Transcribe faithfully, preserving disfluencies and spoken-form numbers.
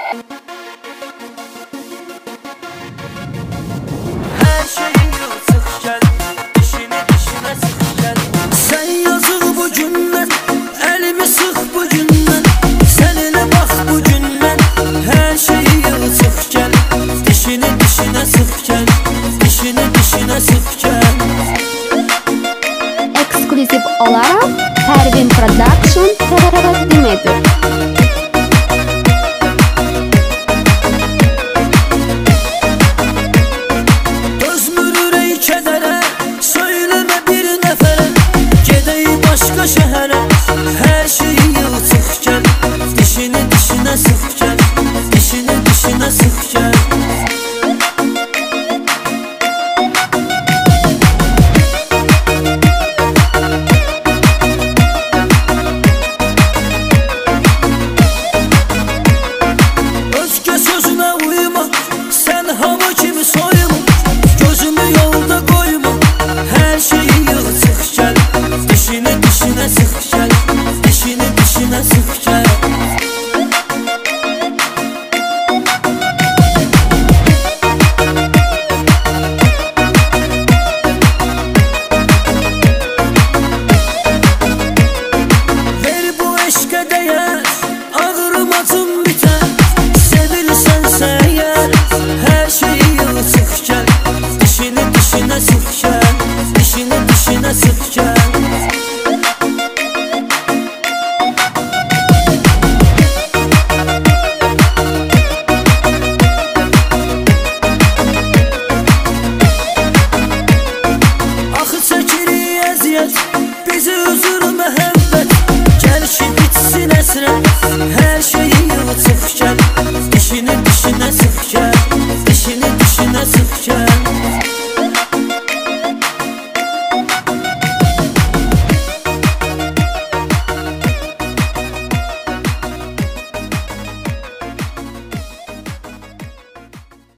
Her şeyi yırtık gel, dişini dişine sık gel. Sen yazık bu günden, elimi sık bu günden. Seninle bak bu günden, her şeyi yırtık gel, dişini dişine sık gel, dişini dişine sık gel. Eksklusif olarak Pervin Production təqdim edir. Dözmür ey kədərə, söyləmə bir nəfərə, gedək başqa şəhərə. Hər şeyi yırtık gəl, dişini dişinə sıx gəl, dişini dişinə sıx gəl. Özgə sözünə uyma, sən hava kimi soyma, gözümü yolda qoyma. Hər şeyi yırtık gəl, dişini dişinə sıx gəl, dişini dişinə sıx gəl. Ver bu eşqə dəyər, ağrım acım bitər. Sevirsənsə əgər, hər şeyi yırtık gəl, dişini dişinə sıx gəl, dişini dişinə sıx gəl. Axı çəkirik əziyyət, bizi üzür məhəbbət. Gəl ki bitsin əsrət, hər şeyi yırtık gəl, dişini dişinə sıx gəl, dişini dişinə sıx gəl.